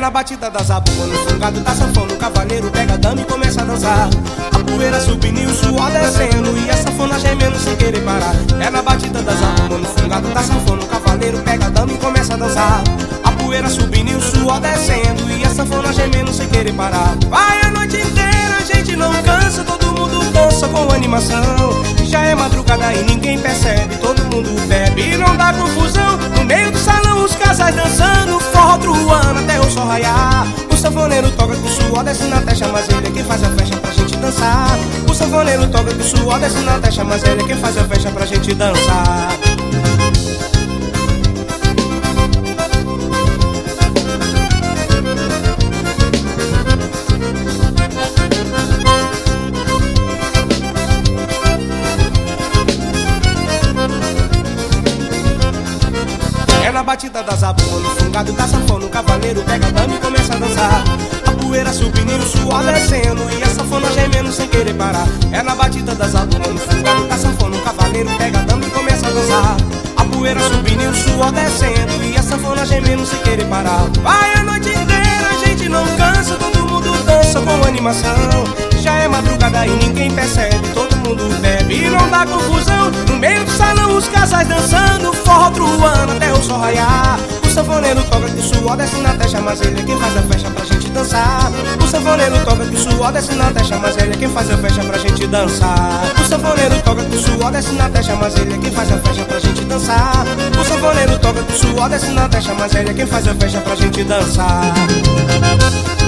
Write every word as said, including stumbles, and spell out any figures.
na batida da zabumba, no fungado da sanfona, o cavaleiro pega a dama e começa a dançar. A poeira subindo e o suor descendo, e a sanfona gemendo sem querer parar. É na batida da zabumba, no fungado da sanfona, o cavaleiro pega a dama e começa a dançar. A poeira subindo e o suor descendo, e a sanfona gemendo sem querer parar. Vai a noite inteira, a gente não cansa, todo mundo dança com animação. Já é madrugada e ninguém percebe, todo mundo bebe e não dá confusão. No meio do salão os casais dançando, forró truando até o sol raiar. O sanfoneiro toca que o suor desce na testa, mas ele é quem faz a festa pra gente dançar. O sanfoneiro toca que o suor desce na testa, mas ele é quem faz a festa pra gente dançar. É na batida da zabumba, no fungado da sanfona, o cavaleiro pega a dama e começa a dançar. A poeira subindo e o suor descendo, e a sanfona gemendo sem querer parar. É na batida da zabumba, no fungado da sanfona, o cavaleiro pega a dama e começa a dançar. A poeira subindo e o suor descendo, e a sanfona gemendo sem querer parar. Vai a noite inteira, a gente não cansa, todo mundo dança com animação. Já é madrugada e ninguém percebe, todo mundo bebe e não dá confusão. No meio do salão os casais dançando, forró truando até o sol raiar. O sanfoneiro toca que o suor desce na testa, mas ele é quem faz a festa pra gente dançar. O sanfoneiro toca que o suor desce na testa, mas ele é quem faz a festa pra gente dançar. O sanfoneiro toca que o suor desce na testa, mas ele é quem faz a festa pra gente dançar. O sanfoneiro toca que o suor desce na testa, mas ele é quem faz a festa pra gente dançar.